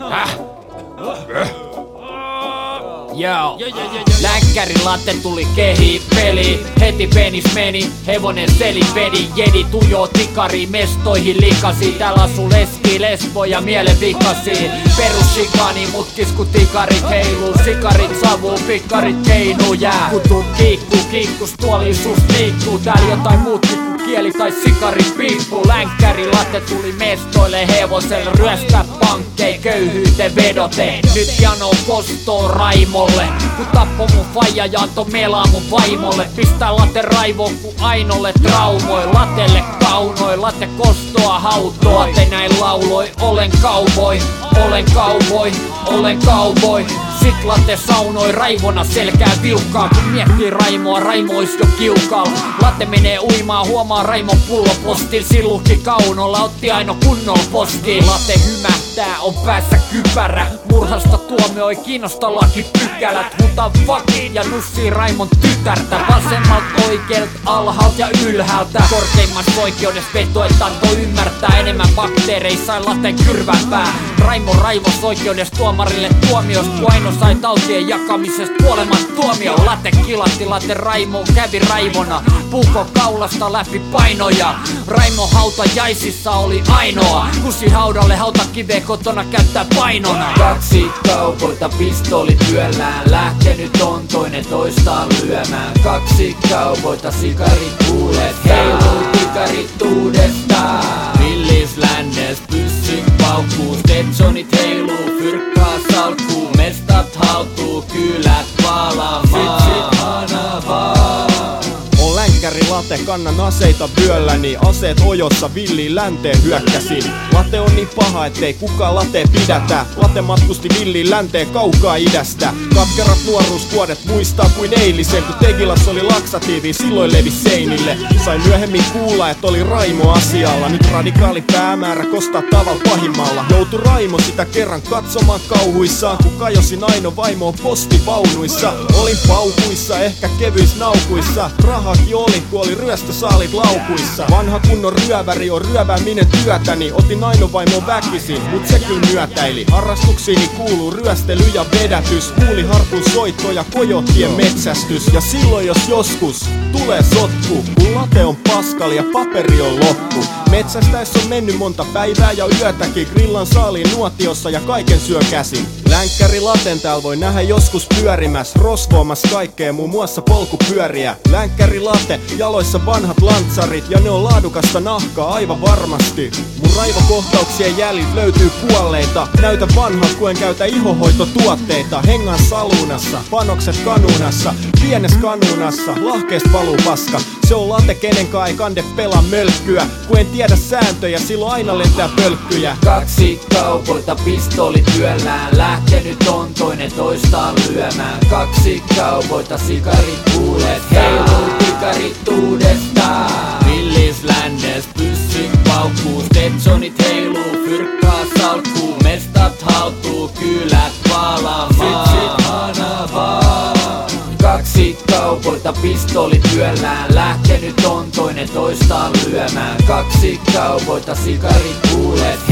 Joo, länkkärilatte tuli peli, heti penis meni, hevonen selipedi, jedi tujoo tikari, mestoihin likasi, täällä asu leski, lesbo ja mielen vikasi, perussikani, mut kisku tikarit heiluu, sikarit savuu, pikkarit keinuu, jää, kutut kiikkus, tuoli sus liikkuu, täällä jotain muutkin kuin kieli tai sikari piippuu, länkkärilatte tuli mestoille hevoselle, ryöstää pankkei, köyhyyteen vedoten, nyt jano kostoo Raimolle, kun tappo mun faija ja antoi melaa mun vaimolle, pistää latte raivoon ku Ainolle traumoi, latelle kaunoi, latte kostoa hautoa, te näin lauloi, olen cowboy, olen cowboy, olen cowboy. Sit latte saunoi raivona selkää vilkkaa, kun miettii Raimoa, Raimo ois jo kiukaal. Latte menee uimaan, huomaa Raimon pullopostil, silluhki kaunolla, otti aino kunnolla postiin. Latte hymähtää, on päässä kypärä, murhasta tuomio ei kiinnosta lakipykälät. Huta fucking ja nussii Raimon tytärtä, vasemmalta oikealta, alhaalta ja ylhäältä. Korkeimmassa oikeudessa veto, että antoi ymmärtää enemmän bakteereissa sai latten kyrväpää. Raimo raivos oikeudessa tuomarille tuomiosta, kun Aino sai tautien jakamisesta kuolemat tuomio. Latte kilatti, latte Raimo kävi raivona, puuko kaulasta läpi painoja. Raimo hautajaisissa oli ainoa, kusi haudalle hautakiveä kotona käyttää painona. Kaksi kaupoita pistooli työllään, lähtenyt on toinen toistaan lyömään. Kaksi kaupoita sikarit kuulet, heiluu tikarit uudestaan. Villis lännes pyssyn paukkuu, Stetsonit heiluu, fyrkkaa salkkuu, mestat haltuu, kylät palamaan. Sit hanavaa. On länkkärilatte, kannan aseita vyölläni, aseet ojossa villiin länteen hyökkäsin. Latte on niin paha, ettei kukaan latte pidätä. Latte matkusti villiin länteen kaukaa idästä. Katkerat nuoruusvuodet muistaa kuin eilisen, kun Tegilas oli laksatiivi, silloin levis seinille. Sain myöhemmin kuulla, et oli Raimo asialla. Nyt radikaali päämäärä kostaa taval pahimmalla. Joutu Raimo sitä kerran katsomaan kauhuissaan, kun kajosin Aino vaimoon postivaunuissa. Olin paukuissa, ehkä kevyis naukuissa. Rahakin oli, kun oli ryöstösaalit laukuissa. Vanha kunnon ryöväri on ryövääminen työtäni. Otin Aino vaimon väkisin, mut se kyllä myötäili. Harrastuksiini kuuluu ryöstely ja vedätys, huuliharpun soitto ja kojottien metsästys. Ja silloin jos joskus tulee sotku, kun late on paskal ja paperi on loppu. Metsästäessä on mennyt monta päivää ja yötäkin, grillan saaliin nuotiossa ja kaiken syö käsin. Länkkäri laten täällä voi nähdä joskus pyörimäs, rosvoamas kaikkea, muun muassa polkupyöriä. Länkkäri late, jaloissa vanhat lantsarit, ja ne on laadukasta nahkaa aivan varmasti. Mun raivokohtauksien jäljiltä löytyy kuolleita, näytä vanhat kun en käytä ihohoitotuotteita. Hengan saluunassa, panokset kanuunassa, pienes kanuunassa, lahkeesta valuu paska. Se on late kenenkaan ei kande pelaa mölkkyä, kun en tiedä sääntöjä, silloin aina lentää pölkkyjä. Kaksi kaupoita pistooli työllään, lähtenyt on toinen toistaan lyömään. Kaksi kaupoita sikarit kuulet, heiluu tikarit uudestaan. Villis lännes pyssyn paukkuu, Stetsonit heiluu, fyrkkaa salkkuu, mestat haltuu, kylät palamaan. Sit hanavaa. Kaksi kaupoita pistooli työllään, lähtenyt on toinen toistaan lyömään. Kaksi kaupoita sikarit kuulet,